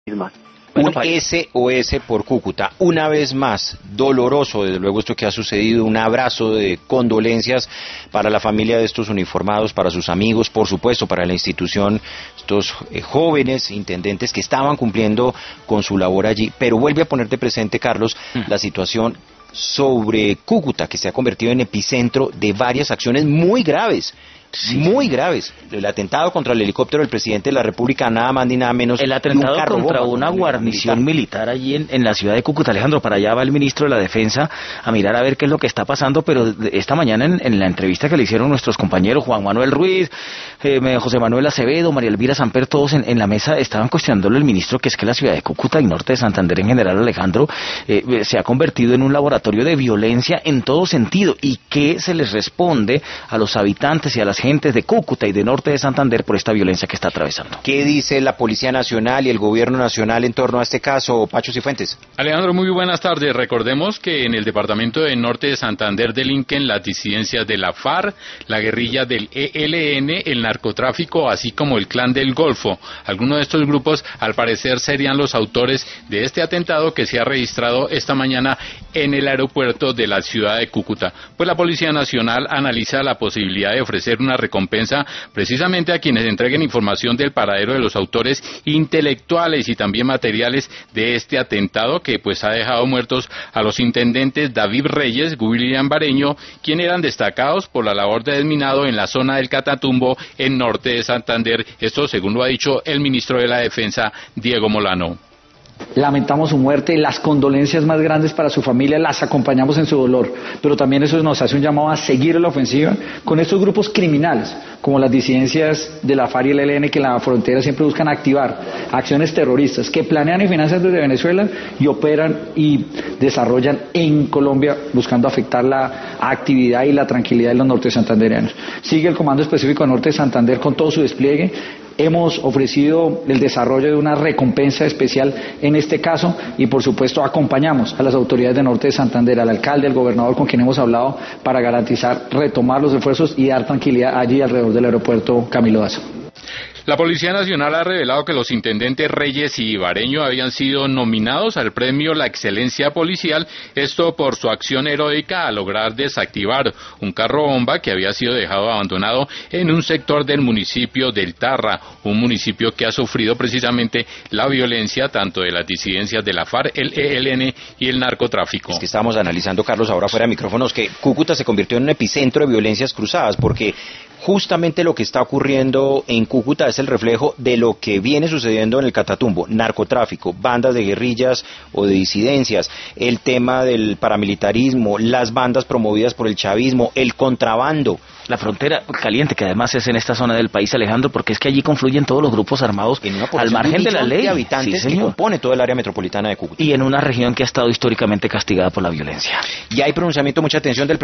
mismas. Un SOS por Cúcuta. Una vez más, doloroso desde luego esto que ha sucedido, un abrazo de condolencias para la familia de estos uniformados, para sus amigos, por supuesto, para la institución, estos jóvenes intendentes que estaban cumpliendo con su labor allí, pero vuelve a ponerte presente, Carlos, la situación sobre Cúcuta, que se ha convertido en epicentro de varias acciones muy graves. Sí. Muy graves. El atentado contra el helicóptero del presidente de la República, nada más ni nada menos. El atentado contra una guarnición militar allí en la ciudad de Cúcuta. Alejandro, para allá va el ministro de la Defensa a mirar a ver qué es lo que está pasando, pero esta mañana en la entrevista que le hicieron nuestros compañeros Juan Manuel Ruiz, José Manuel Acevedo, María Elvira Samper, todos en la mesa estaban cuestionándole al ministro que es que la ciudad de Cúcuta y norte de Santander en general, Alejandro, se ha convertido en un laboratorio de violencia en todo sentido. ¿Y qué se les responde a los habitantes y a las gentes de Cúcuta y de norte de Santander por esta violencia que está atravesando? ¿Qué dice la Policía Nacional y el Gobierno Nacional en torno a este caso, Pacho Cifuentes? Alejandro, muy buenas tardes. Recordemos que en el departamento de norte de Santander delinquen las disidencias de la FARC, la guerrilla del ELN, el narcotráfico, así como el Clan del Golfo. Algunos de estos grupos, al parecer, serían los autores de este atentado que se ha registrado esta mañana en el aeropuerto de la ciudad de Cúcuta. Pues la Policía Nacional analiza la posibilidad de ofrecer una recompensa precisamente a quienes entreguen información del paradero de los autores intelectuales y también materiales de este atentado que pues ha dejado muertos a los intendentes David Reyes, William Bareño, quienes eran destacados por la labor de desminado en la zona del Catatumbo en norte de Santander. Esto según lo ha dicho el ministro de la Defensa, Diego Molano. Lamentamos su muerte, las condolencias más grandes para su familia, las acompañamos en su dolor, pero también eso nos hace un llamado a seguir la ofensiva con estos grupos criminales, como las disidencias de la FARC y el ELN, que en la frontera siempre buscan activar acciones terroristas, que planean y financian desde Venezuela y operan y desarrollan en Colombia, buscando afectar la actividad y la tranquilidad de los norte santandereanos. Sigue el Comando Específico Norte de Santander con todo su despliegue. Hemos ofrecido el desarrollo de una recompensa especial en este caso y por supuesto acompañamos a las autoridades de norte de Santander, al alcalde, al gobernador con quien hemos hablado para garantizar, retomar los esfuerzos y dar tranquilidad allí alrededor del aeropuerto Camilo Daza. La Policía Nacional ha revelado que los intendentes Reyes y Bareño habían sido nominados al premio La Excelencia Policial, esto por su acción heroica a lograr desactivar un carro bomba que había sido dejado abandonado en un sector del municipio del Tarra, un municipio que ha sufrido precisamente la violencia tanto de las disidencias de la FARC, el ELN y el narcotráfico. Es que estábamos analizando, Carlos, ahora fuera de micrófonos, que Cúcuta se convirtió en un epicentro de violencias cruzadas, porque justamente lo que está ocurriendo en Cúcuta es el reflejo de lo que viene sucediendo en el Catatumbo: narcotráfico, bandas de guerrillas o de disidencias, el tema del paramilitarismo, las bandas promovidas por el chavismo, el contrabando. La frontera caliente, que además es en esta zona del país, Alejandro, porque es que allí confluyen todos los grupos armados al margen de la ley. De habitantes, sí, que compone todo el área metropolitana de Cúcuta. Y en una región que ha estado históricamente castigada por la violencia. Y hay pronunciamiento, mucha atención del